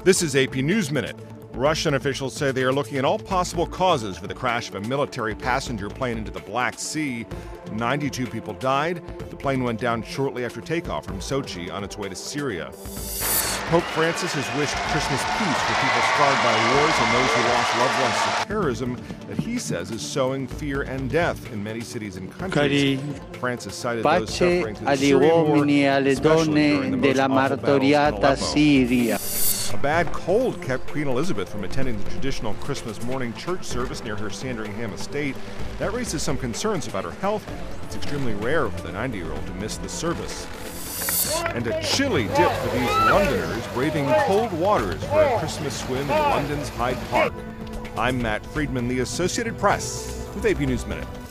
This is AP News Minute. Russian officials say they are looking at all possible causes for the crash of a military passenger plane into the Black Sea. 92 people died. The plane went down shortly after takeoff from Sochi on its way to Syria. Pope Francis has wished Christmas peace for people scarred by wars and those who lost loved ones to terrorism that he says is sowing fear and death in many cities and countries. Francis cited those suffering through the Syrian war, especially during the most awful battles in Aleppo. A bad cold kept Queen Elizabeth from attending the traditional Christmas morning church service near her Sandringham estate. That raises some concerns about her health. It's extremely rare for the 90-year-old to miss the service. And a chilly dip for these Londoners braving cold waters for a Christmas swim in London's Hyde Park. I'm Matt Friedman, the Associated Press, with AP News Minute.